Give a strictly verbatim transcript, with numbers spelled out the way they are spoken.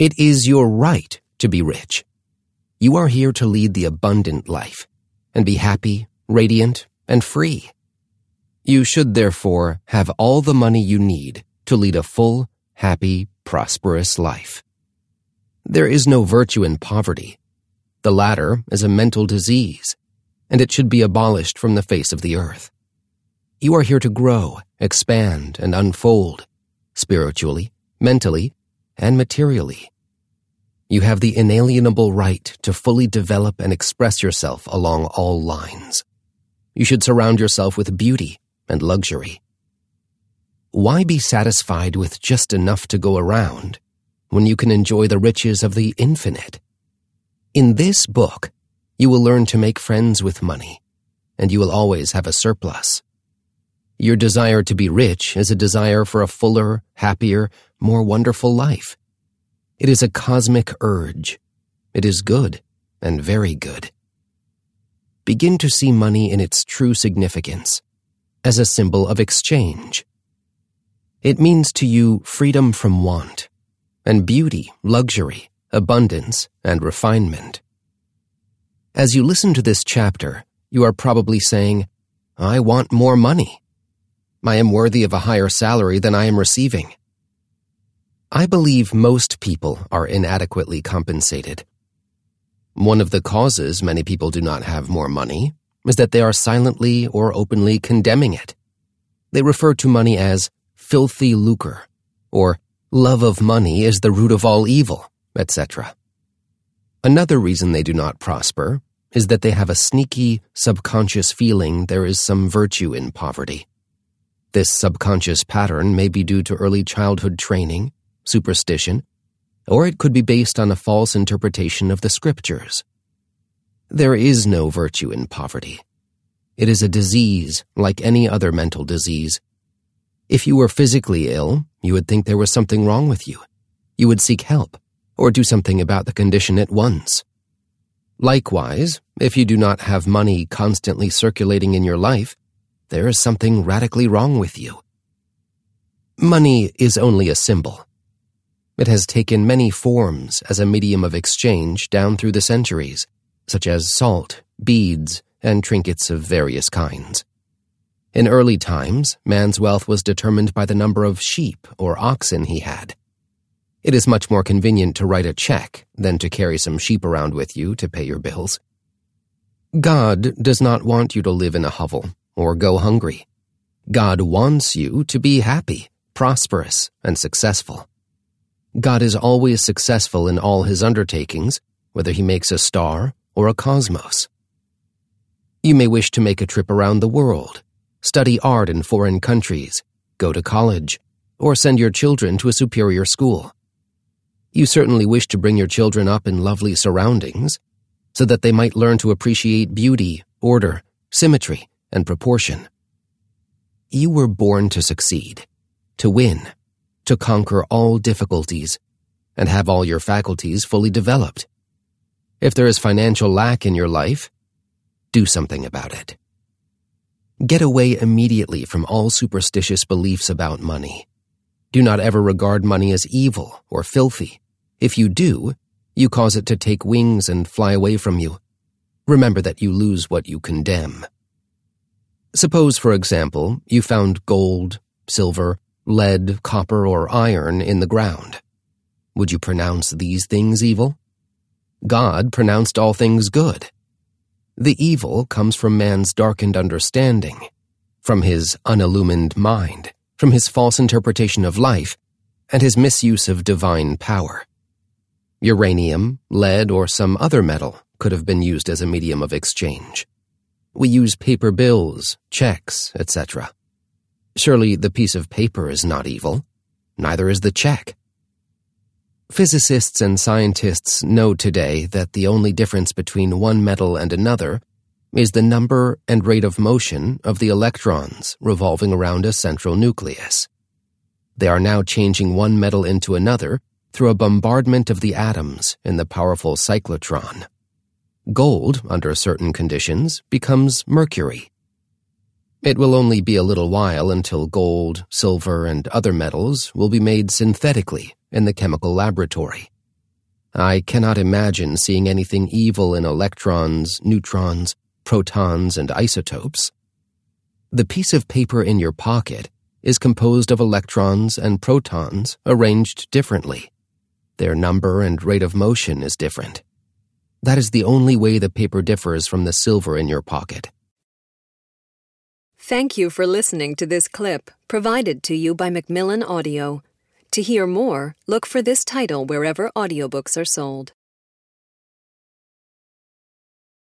It is your right to be rich. You are here to lead the abundant life and be happy, radiant, and free. You should therefore have all the money you need to lead a full, happy, prosperous life. There is no virtue in poverty. The latter is a mental disease, and it should be abolished from the face of the earth. You are here to grow, expand, and unfold, spiritually, mentally, and materially. You have the inalienable right to fully develop and express yourself along all lines. You should surround yourself with beauty and luxury. Why be satisfied with just enough to go around when you can enjoy the riches of the infinite? In this book, you will learn to make friends with money, and you will always have a surplus. Your desire to be rich is a desire for a fuller, happier, more wonderful life. It is a cosmic urge. It is good and very good. Begin to see money in its true significance, as a symbol of exchange. It means to you freedom from want, and beauty, luxury, abundance, and refinement. As you listen to this chapter, you are probably saying, I want more money. I am worthy of a higher salary than I am receiving. I believe most people are inadequately compensated. One of the causes many people do not have more money is that they are silently or openly condemning it. They refer to money as filthy lucre, or love of money is the root of all evil, et cetera. Another reason they do not prosper is that they have a sneaky, subconscious feeling there is some virtue in poverty. This subconscious pattern may be due to early childhood training, superstition, or it could be based on a false interpretation of the scriptures. There is no virtue in poverty. It is a disease like any other mental disease. If you were physically ill, you would think there was something wrong with you. You would seek help, or do something about the condition at once. Likewise, if you do not have money constantly circulating in your life, there is something radically wrong with you. Money is only a symbol. It has taken many forms as a medium of exchange down through the centuries, such as salt, beads, and trinkets of various kinds. In early times, man's wealth was determined by the number of sheep or oxen he had. It is much more convenient to write a check than to carry some sheep around with you to pay your bills. God does not want you to live in a hovel or go hungry. God wants you to be happy, prosperous, and successful. God is always successful in all his undertakings, whether he makes a star or a cosmos. You may wish to make a trip around the world, study art in foreign countries, go to college, or send your children to a superior school. You certainly wish to bring your children up in lovely surroundings, so that they might learn to appreciate beauty, order, symmetry, and proportion. You were born to succeed, to win, to conquer all difficulties, and have all your faculties fully developed. If there is financial lack in your life, do something about it. Get away immediately from all superstitious beliefs about money. Do not ever regard money as evil or filthy. If you do, you cause it to take wings and fly away from you. Remember that you lose what you condemn. Suppose, for example, you found gold, silver, lead, copper, or iron in the ground. Would you pronounce these things evil? God pronounced all things good. The evil comes from man's darkened understanding, from his unillumined mind, from his false interpretation of life, and his misuse of divine power. Uranium, lead, or some other metal could have been used as a medium of exchange. We use paper bills, checks, et cetera. Surely the piece of paper is not evil. Neither is the check. Physicists and scientists know today that the only difference between one metal and another is the number and rate of motion of the electrons revolving around a central nucleus. They are now changing one metal into another through a bombardment of the atoms in the powerful cyclotron. Gold, under certain conditions, becomes mercury. It will only be a little while until gold, silver, and other metals will be made synthetically in the chemical laboratory, I cannot imagine seeing anything evil in electrons, neutrons, protons, and isotopes. The piece of paper in your pocket is composed of electrons and protons arranged differently. Their number and rate of motion is different. That is the only way the paper differs from the silver in your pocket. Thank you for listening to this clip provided to you by Macmillan Audio. To hear more, look for this title wherever audiobooks are sold.